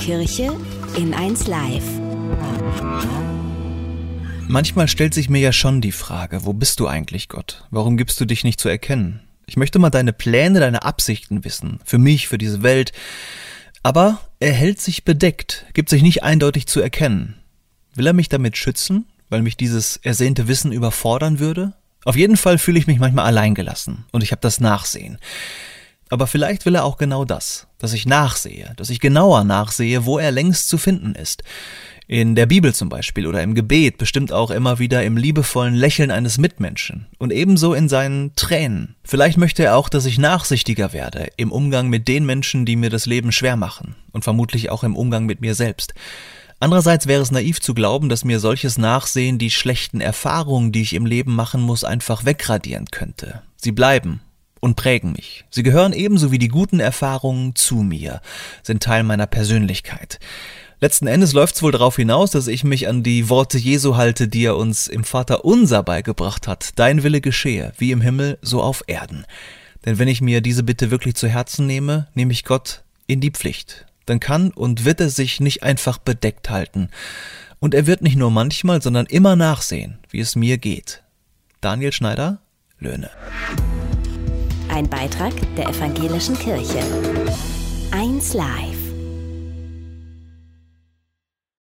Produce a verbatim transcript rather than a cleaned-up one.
Kirche in eins Live. Manchmal stellt sich mir ja schon die Frage, wo bist du eigentlich, Gott? Warum gibst du dich nicht zu erkennen? Ich möchte mal deine Pläne, deine Absichten wissen. Für mich, für diese Welt. Aber er hält sich bedeckt, gibt sich nicht eindeutig zu erkennen. Will er mich damit schützen, weil mich dieses ersehnte Wissen überfordern würde? Auf jeden Fall fühle ich mich manchmal alleingelassen und ich habe das Nachsehen. Aber vielleicht will er auch genau das, dass ich nachsehe, dass ich genauer nachsehe, wo er längst zu finden ist. In der Bibel zum Beispiel oder im Gebet, bestimmt auch immer wieder im liebevollen Lächeln eines Mitmenschen und ebenso in seinen Tränen. Vielleicht möchte er auch, dass ich nachsichtiger werde im Umgang mit den Menschen, die mir das Leben schwer machen und vermutlich auch im Umgang mit mir selbst. Andererseits wäre es naiv zu glauben, dass mir solches Nachsehen die schlechten Erfahrungen, die ich im Leben machen muss, einfach wegradieren könnte. Sie bleiben und prägen mich. Sie gehören ebenso wie die guten Erfahrungen zu mir, sind Teil meiner Persönlichkeit. Letzten Endes läuft es wohl darauf hinaus, dass ich mich an die Worte Jesu halte, die er uns im Vaterunser beigebracht hat. Dein Wille geschehe, wie im Himmel, so auf Erden. Denn wenn ich mir diese Bitte wirklich zu Herzen nehme, nehme ich Gott in die Pflicht. Dann kann und wird er sich nicht einfach bedeckt halten. Und er wird nicht nur manchmal, sondern immer nachsehen, wie es mir geht. Daniel Schneider, Löhne. Ein Beitrag der Evangelischen Kirche. eins Live.